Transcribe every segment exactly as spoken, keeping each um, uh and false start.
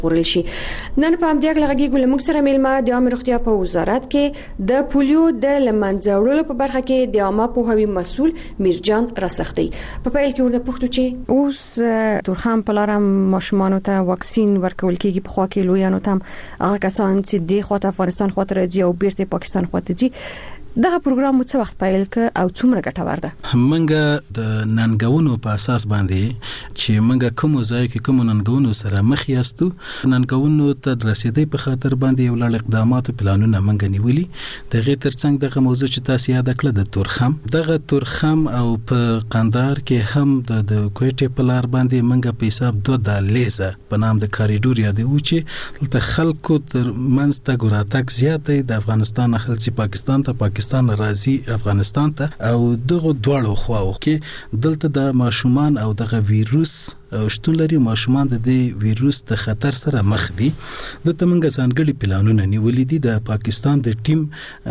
پورل شي. نن په همدې اړه غږیږو له موږ سره میلمه د عامه روغتیا په وزارت کې د پولیو د لمنځه وړلو په برخه کې د عامه پوهاوي مسؤل میرجان راسختی په پیل کې ورته پوښتنه چې اوس تورخم په لار ماشومانو ته واکسین ورکول کېږي، په خوا کې لویانو ته هغه کسان چې د خواته افغانستان خواته راځي او بیرته پاکستان خواته ځي. دغه پروګرام څه وخت پیل ک او څومره ګټور ده؟ منګه د ننګونو په اساس باندې چې منګه کوم ځای کې کوم ننګونو سره مخ یاستو، ننګونو ته رسیدي په خاطر باندې یو لړ اقدامات او پلانونه منګه نیولي. د غیر ترڅنګ دغه موضوع چې تاسو یاد کړل د تورخم، دغه تورخم او په قندهار کې هم د د کوټې په لار باندې منګه په حساب دوه د لیزه په نام د کاریډور یادو چې د خلکو تر منځ ته ګراتک زیات د افغانستان خلک پاکستان ته پاکستان راځي افغانستان ته، او دغه دواړو خواو کې دلته د ماشومان او دغه ویروس او شتون لري. ماشومان د دې ویروس د خطر سره مخ دي. د تمنګ ځانګړي پلانونه نیولې دي د پاکستان د ټیم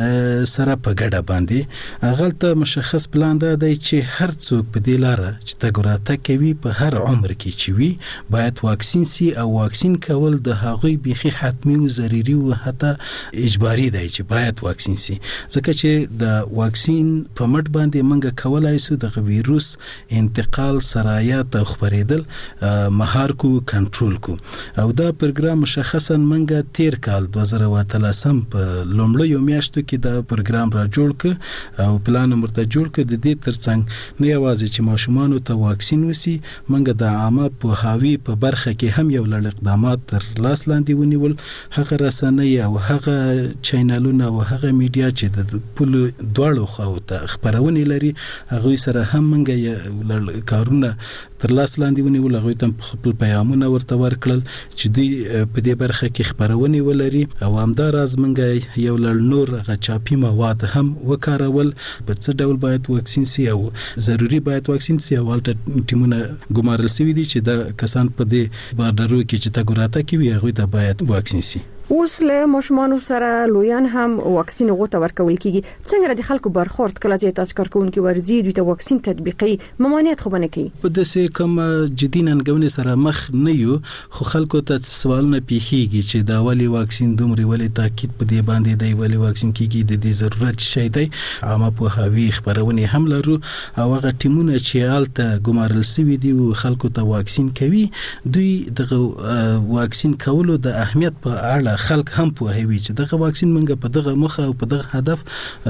سره په ګډه باندې. غلطه مشخص پلان ده چې هر څوک په دې لار چې تګراته کوي په هر عمر کې چې وي باید واکسین سي، او واکسین کول د هغوی بيخي حتمی او ضروري او حتی اجباري دی چې باید واکسین سي، ځکه چې د واکسین په مټ باندې منګه کولای سو د ویروس انتقال سرایت او خبرېدل مهار کو کنټرول کو. او دا پروګرام مشخصا منګه تیر کال دوه زره اتلسم په لومړیو میاشتو کې دا پروګرام را جوړ ک او پلان مرته جوړ ک. د دې ترڅنګ نه یوازې چې ماشومان ته واکسین وسی، منګه د عامه په هاوی په برخه کې هم یو لړ اقدامات تر لاس لاندې ونیول. هغه رسنۍ او هغه چینلونه او هغه میډیا چې د پول دواړو خواو ته خبرونه لري، هغه سره هم منګه کارونه تر لاس لاندې ونیول. هغه ته خپل پیغامونه ورته ورکړل چې دوی په دې برخه کې خبرونه ولري، او همدار از منګه یو لړ نور غ چاپی مواد هم وکارول. په څه ډول باید واکسین سي او ضروری باید واکسین سي، او ولټ ټیمونه ګمارل سوي دي چې د کسان په دې بارډرو کې چې تګراته کوي هغه ته باید واکسین سي. اوس له ماشومان سره لویان هم واکسین غوته ورکول کیږي. څنګه د خلکو برخورد کله چې تاسو کارکونکو ورځي دوی ته واکسین تطبیقي ممانعت خو بنه کوي؟ په داسې کوم جدي ننګونې سره مخ نه یو، خو خلکو ته سوالونه پیخیږي چې دا ولی واکسین دومره ولی تاکید په دې باندې دی ولی واکسین کیږي، د دې ضرورت شي دی. عامه په هاوی خبرونه هم لرو، او هغه ټیمونه چې آلته ګمارل سوي دي او خلکو ته واکسین کوي، دوی دغه واکسین کولو د اهمیت په اړه خلک هم په هوی چې دغه واکسین منګه په دغه مخه او په دغه هدف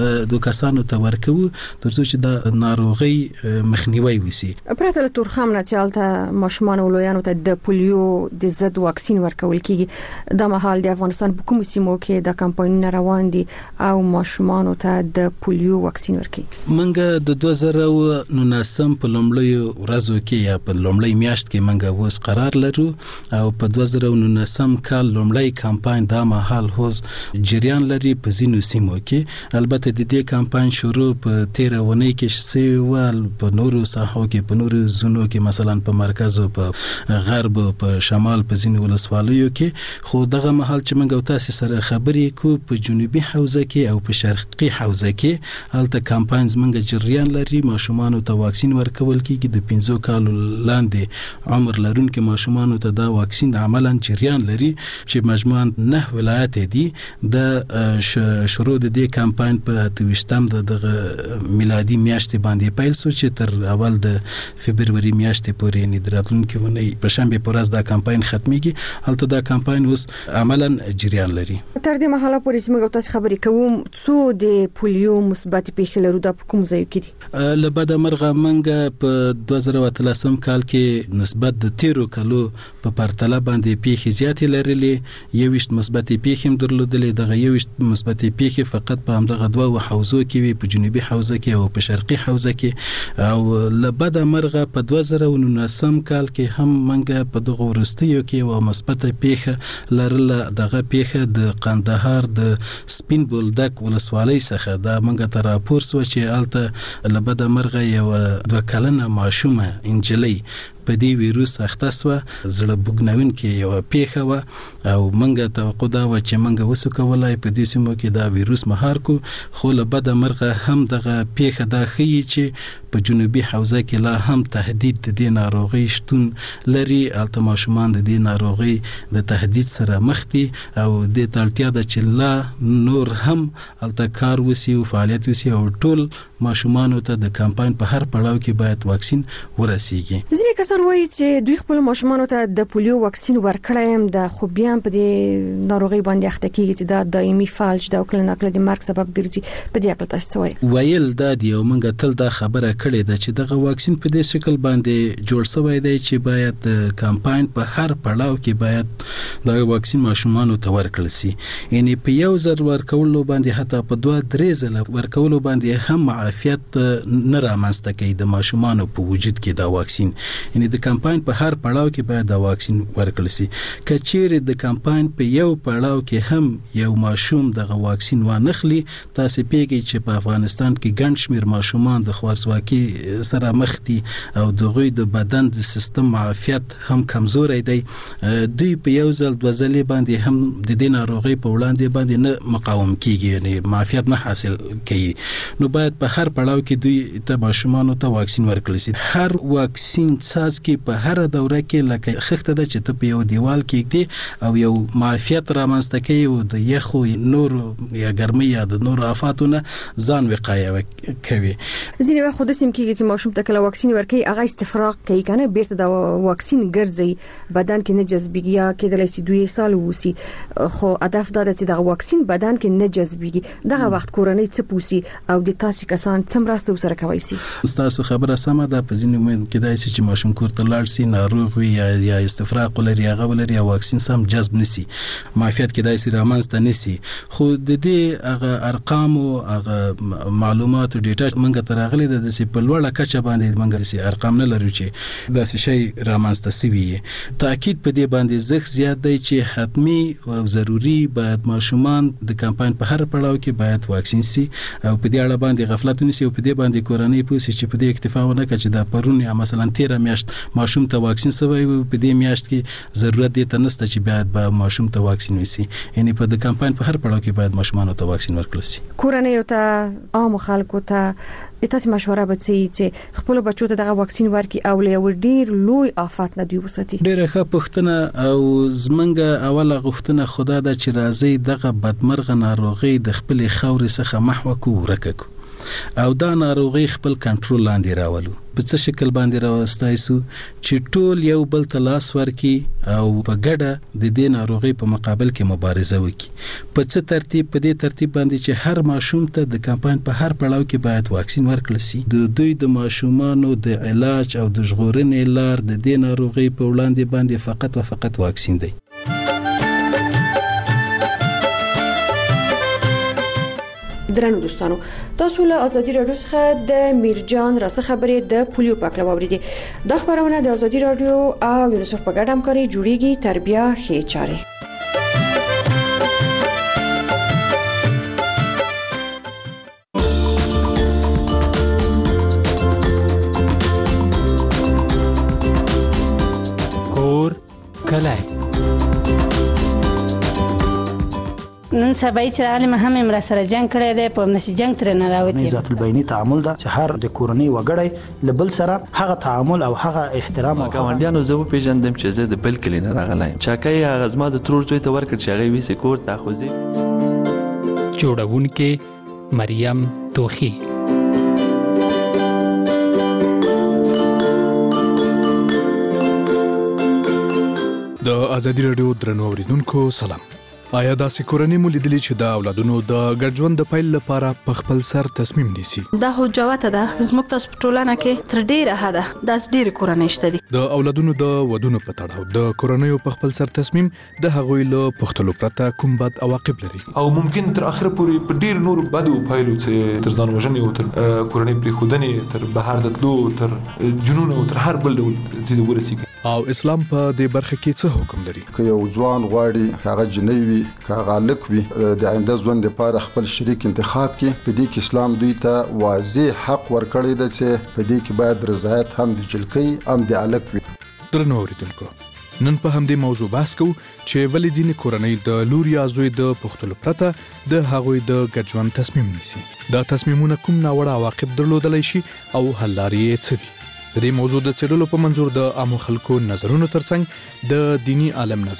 د کسانو ته ورکو ترڅو چې د ناروغي مخنیوي وسی. پرته له تورخم نه چالت ماشومان او لویانو ته د پولیو د ضد واکسین ورکول کیږي. د مهال د افغانستان په کوم سیمو کې د کمپاین روان دي او ماشومان ته د پولیو واکسین ورکړي؟ منګه د دوه زره نولسم په لومړی ورځو کې یا په لومړی میاشت کې منګه وس قرار لرو، او په دوه زره نولسم کال لومړی کمپاین دا مهال هوز جریان لري په ځینو سیمو کې. البته د دې کمپاین شروع په تیره ونې کې شوی، په نورو ساحو کې په نورو زونو کې مثلا په مرکز او په غرب او په شمال په ځینو ولسوالیو کې. خو دغه مهال چې موږ تاسو سره خبرې کو په جنوبي حوزه کې او په شرقي حوزه کې البته کمپاین زمونږ جریان لري. ماشومان ته واکسین ورکول کیږي، د پنځو کالو لاندې عمر لرونکو ماشومان ته دا واکسین عملاً جریان لري چې مجموعاً نه ولایت دي. د شروع د دې کمپاین په تویشتم د میلادي میاشتې باندې پیل شو چې تر اول د فبرवरी میاشتې پورې ندراتون کې ونی په شنبه پر ورځ دا کمپاین ختميږي. البته دا کمپاین اوس عملاً جریان لري. تر دې مهاله پورې چې موږ تاسو خبرې کوم څو د پولیو مثبت پیښې لرو د کوم ځای کې دي؟ لبد مرغه منګه په دوه زره اتلسم کال کې نسبت د تیرو کلو په پرتله باندې پیښې زیاتې لرلې. یوشت مثبت پیښې درلودلې، دغه یوشت مثبت پیښې فقط په همدغه دوه حوزو کې وي، په جنوبي حوزه کې او په شرقي حوزه کې. او لبد مرغه په دوه زره نولسم کال کې هم منګه په دغه ورستیو کې او مثبت پیښه لرله. دغه پیښه د قندهار د سپین بولدک ولسوالۍ څخه دا منګه تر راپور سو چې الته لبد مرغه یو دوه کلنه ماشومه انجلۍ په دې ویروس اخته سو زړه بوګناوین کې یو پیښه و او منګه توقع دا و چې منګه وسو کولای په دې سیمو کې دا ویروس مهار کو خو له بده مرغه هم دغه پیښه دا خي چې په جنوبي حوزه کې لا هم تهدید د دې ناروغي شتون لري الته ماشومان د دې ناروغي د تهدید سره مخ دي او د تلتیا د چې لا نور هم الته کار وسی او فعالیت وسی او ټول ماشومان ته د کمپاین په هر پړاو کې باید واکسین ورسیږي. ځینې کسان وایي چې دوی خپل ماشومان ته د پولیو واکسین ورکړم د خو بیا په دې ناروغي باندې اخته کیږي چې دا دایمي فالج دا کله ناکله د مرګ سبب ګرځي. په دې اړه تاسو وایي ویل دا دی او موږ تل دا خبره کړې ده چې دغه واکسین په دې شکل باندې جوړ شوی دی چې باید د کمپاین په هر پړاو کې باید دا واکسین ماشومان ته ورکړل شي. یعنی په یو ځل ورکولو باندې حتی په دوه درې ځله ورکولو باندې هم معافیت نه رامنځته کوي د ماشومان په وجود کې دا واکسین. یعنی د کمپاین په هر پړاو کې باید دا واکسین ورکړل شي. کچېره د کمپاین په یو پړاو کې هم یو ماشوم دغه واکسین وانخلي تاسو پیږي چې په افغانستان کې ګڼ شمېر ماشومان د خوارزواکي سره مخ دي او دغه د بدن د سیستم معافیت هم کمزوري دی. دوی په یو ځل دوه ځلې باندې هم د دې ناروغي په وړاندې باندې نه مقاوم کیږي یعنی معافیت نه حاصل کوي. نو باید په هر پړاو کې دوی ته ماشومان ته واکسین ورکړل شي. هر واکسین څاڅ کې په هر دوره کې لکه خخته ده چې ته په یو دیوال کې دی او یو معافیت رامنځته کوي او د یخو نور یا ګرمۍ یا د نور آفاتونه ځان وقایه کوي. ځینې وخت د سیم کې چې ماشوم ته کله واکسین ورکړي هغه استفراغ کوي کنه بیرته دا واکسین ګرځي بدن کې نه جذبېږي یا کېدلای شي دوی سال ووسی خو هدف دا دی چې دا واکسین بدن کې نه جذبېږي. دغه وخت کورنۍ څه پوسی او د تاسو کسان څومره راسته سره کوي سي. تاسو خبره سمه ده په ځینې موږ کې دای چې ماشوم کور ته لاړ شي ناروغ وي یا یا استفراغ لري هغه ولري یا واکسین سم جذب نسی معافیت کې دای شي رامنځته نسی. خو د دې هغه ارقام او هغه معلومات او ډیټا موږ ته راغلي د دې په لوړه کچه باندې موږ سي ارقام نه لرو چې دا شی رامنځته سوي. تاکید په دې باندې زخ زیات دی چې حتمی او ضروری باید ماشومان د کمپاین په هر پړاو کې باید واکسین سي او په دې اړه باندې غفلت نسی او په دې باندې کورنۍ پوسی چې په دې اکتفا ونه کړي چې دا پرون یا مثلا تیر میاشت ماشوم ته واکسین سوی په دې میاشت کې ضرورت دی ته نسته چې باید به ماشوم ته واکسین وسی. یعنی په د کمپاین په هر پړاو کې باید ماشومان ته واکسین ورکړل شي. کورنۍ ته عام خلکو ته تاسو مشوره به چې خپل بچو ته دغه واکسین ورکړي او له ډیر لوی آفات نه دی وساتي. ډیره ښه پوښتنه او زمنګ اوله غوښتنه خدا د چې راځي دغه بدمرغه ناروغي د خپل خاورې څخه محو کو ورککو او دا ناروغي خپل کنټرول لاندې راولو. په څه شکل باندې راوستای سو چې ټول یو بل ته لاس ورکي او په ګډه د دې ناروغي په مقابل کې مبارزه وکړي. په څه ترتیب په دې ترتیب باندې چې هر ماشوم ته د کمپاین په هر پړاو کې باید واکسین ورکړل شي. د دوی د ماشومانو د علاج او د ژغورنې لار د دې ناروغي په وړاندې باندې فقط او فقط واکسین دی. درنو دوستانو تاسو له ازادي رادیو څخه د میرجان راسه خبرې د پولیو په اړه واوریدئ. د خبرونه د ازادي رادیو او یونیسف په ګډه همکاري جوړیږي. تربیه ښه چاره کور کلای نن سبا چې عالم هم امر سره جنگ کړی دی په نشي جنگ تر نه راوتی. ذات البینی تعامل دا چې هر د کورنۍ وګړی لبل سره هغه تعامل او هغه احترام او ګاونډیانو زه په پیژندم چې زه د بل کلی نه راغلایم. چاکای هغه زما د ترور زوی ته ورکړ چې هغه وی سکور تاخذي جوړونکې مریم توخی. د ازادي رادیو درنو اوریدونکو سلام. آیا دا سکورنی مو لیدلی چې د اولادونو د ګډ ژوند د پیل لپاره په خپل سر تصمیم نیسي؟ دا هو جوته ده زموږ تاسو په ټولنه کې تر ډیره حده داس ډیره کورنۍ شته دي. د اولادونو د ودونو په تړاو د کورنۍ په خپل سر تصمیم د هغوی له پختلو پرته کوم بد عواقب لري او ممکن تر اخر پورې په ډیر نور بدو پایلو چې تر ځان وژنې او تر کورنۍ پرې خودنې تر بهر د تلو تر جنون او تر هر بل ډول څه ورسیږي. او اسلام په دې برخه کې څه حکم لري؟ که یو ځوان غواړي هغه جنۍ وي هغه الک وي د آینده ژوند لپاره خپل شریک انتخاب کړي، په دې کې اسلام دوی ته واضح حق ورکړی دی چې په دې کې باید رضایت هم د جلکۍ هم د الک وي. درنو اوریدونکو، نن په همدې موضوع بحث کوو چې ولې ځینې کورنۍ د لور یا زوی د پوښتلو پرته د هغوی د ګډ ژوند تصمیم نیسي. دا تصمیمونه کوم ناوړه عواقب درلودلی شي او حل لارې یې څه دي؟ د دې موضوع د څېړلو په منظور د عامو خلکو نظرونو ترڅنګ د دینی عالم نظر